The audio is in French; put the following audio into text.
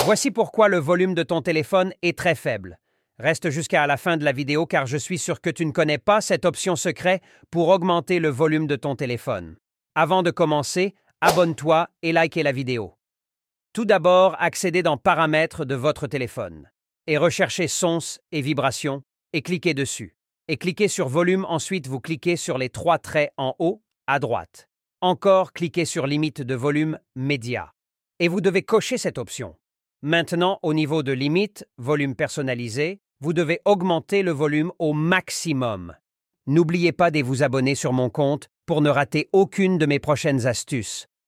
Voici pourquoi le volume de ton téléphone est très faible. Reste jusqu'à la fin de la vidéo car je suis sûr que tu ne connais pas cette option secrète pour augmenter le volume de ton téléphone. Avant de commencer, abonne-toi et like la vidéo. Tout d'abord, accédez dans Paramètres de votre téléphone et recherchez Sons et vibrations et cliquez dessus. Et cliquez sur Volume, ensuite vous cliquez sur les 3 traits en haut à droite. Encore, cliquez sur Limite de volume Média. Et vous devez cocher cette option. Maintenant, au niveau de Limite, volume personnalisé, vous devez augmenter le volume au maximum. N'oubliez pas de vous abonner sur mon compte pour ne rater aucune de mes prochaines astuces.